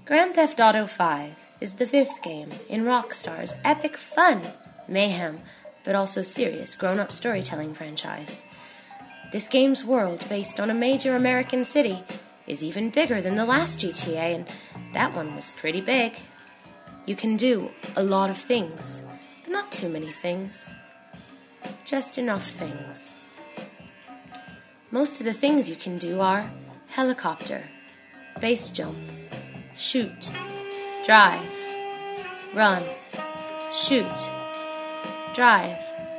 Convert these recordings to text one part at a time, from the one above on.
Grand Theft Auto V is the fifth game in Rockstar's epic fun, mayhem, but also serious grown-up storytelling franchise. This game's world, based on a major American city, is even bigger than the last GTA, and that one was pretty big. You can do a lot of things, but not too many things. Just enough things. Most of the things you can do are helicopter, base jump, shoot, drive, run, shoot, drive,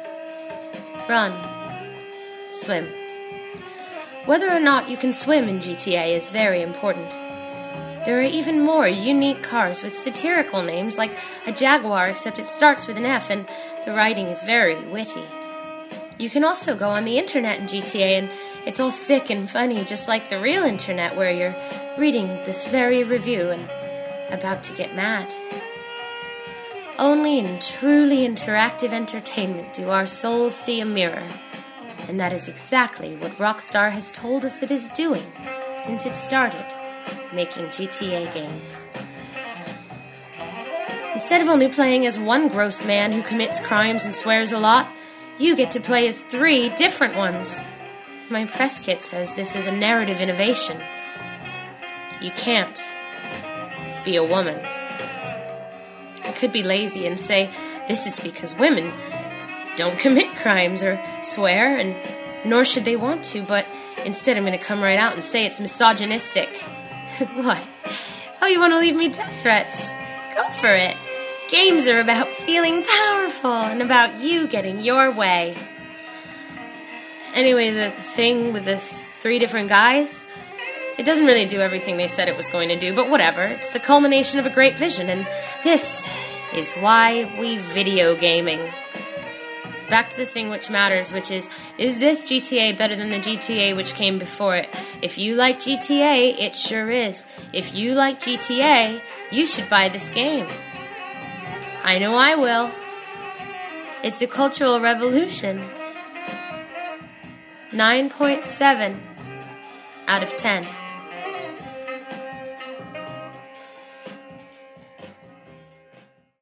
run, swim. Whether or not you can swim in GTA is very important. There are even more unique cars with satirical names like a Jaguar, except it starts with an F and the writing is very witty. You can also go on the internet in GTA and it's all sick and funny, just like the real internet where you're reading this very review and about to get mad. Only in truly interactive entertainment do our souls see a mirror, and that is exactly what Rockstar has told us it is doing since it started making GTA games. Instead of only playing as one gross man who commits crimes and swears a lot, you get to play as 3 different ones. My press kit says this is a narrative innovation. You can't be a woman. I could be lazy and say this is because women don't commit crimes or swear, and nor should they want to, but instead I'm going to come right out and say it's misogynistic. What? Oh, you want to leave me death threats? Go for it. Games are about feeling powerful and about you getting your way. Anyway, the thing with the 3 different guys, it doesn't really do everything they said it was going to do, but whatever. It's the culmination of a great vision, and this is why we video gaming. Back to the thing which matters, which is this GTA better than the GTA which came before it? If you like GTA, it sure is. If you like GTA, you should buy this game. I know I will. It's a cultural revolution. 9.7 out of 10.